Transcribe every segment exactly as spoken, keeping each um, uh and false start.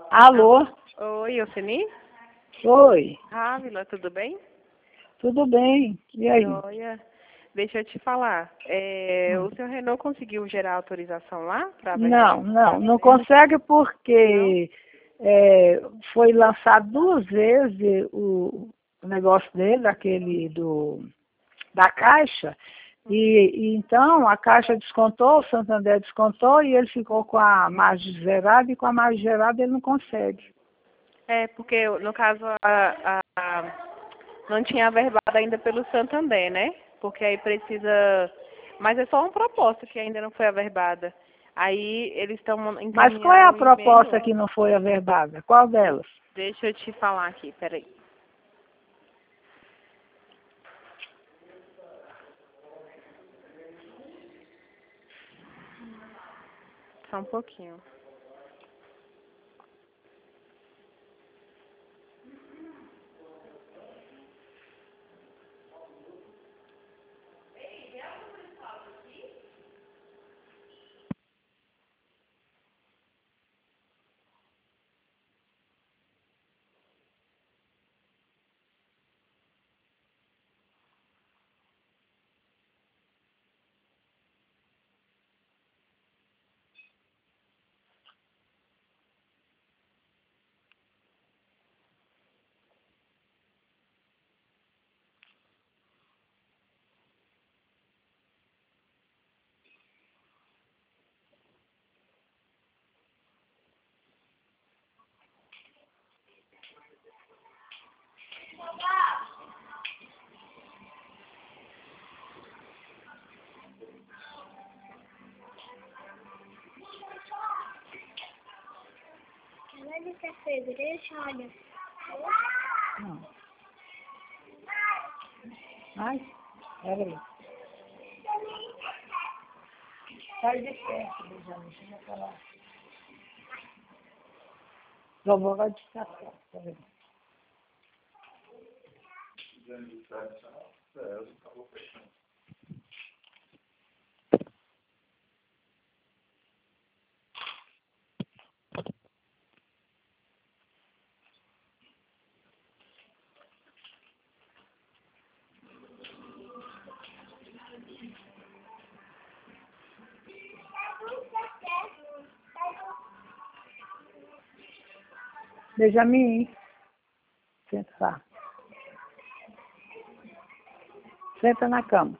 Alô? Oi, Oceni? Oi, Ávila, tudo bem? tudo bem? E aí? Joia. Deixa eu te falar. É, Hum. o senhor Renault conseguiu gerar autorização lá para Não, não, não consegue porque é, foi lançado duas vezes o, o negócio dele, aquele do, da Caixa, e, e então a Caixa descontou, o Santander descontou e ele ficou com a margem zerada e com a margem zerada ele não consegue. É, porque no caso a, a- a- não tinha averbado ainda pelo Santander, né? Porque aí precisa. Mas é só uma proposta que ainda não foi averbada. Aí eles estão Mas qual é a encaminhando um proposta e-mail. que não foi averbada? Qual delas? Deixa eu te falar aqui, peraí. Só um pouquinho. Ela de cafegrete, olha. Não. Ai, peraí. Sai de perto, Benjamin. Chama pra lá. Vovó vai descansar. Peraí. Benjamin, senta lá. Senta na cama.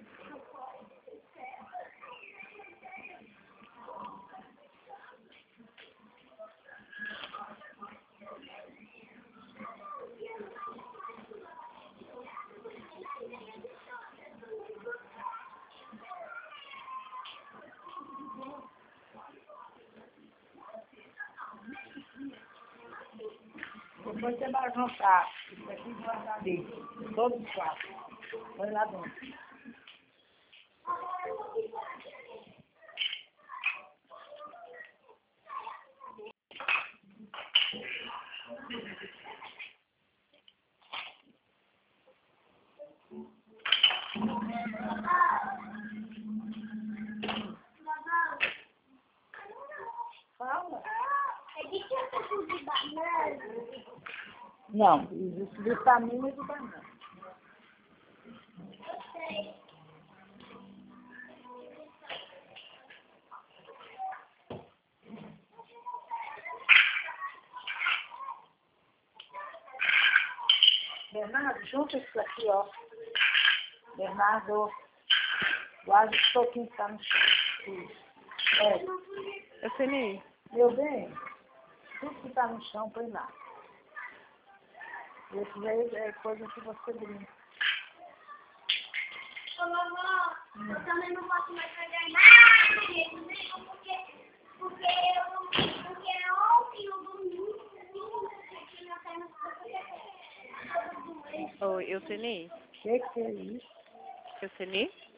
Depois você vai juntar isso aqui e guardar ali. Todos os quatro. Põe lá dentro. Fala. É de que eu tô de banana? Não, existe vitamina de banana. Eu sei. Bernardo, junta isso aqui, ó. Bernardo, guarda o toquinho que tá no chão. Isso. É. Oceni, Meu bem, tudo que tá no chão, põe lá. Esse aí é coisa que você brinca. Ô, vovó, eu também não posso mais fazer nada, gente, nenhum, porque, porque eu não, porque ontem eu dormi muito, aqui na perna, porque eu tô doente. oi, Oceni? O que que é isso? Oceni?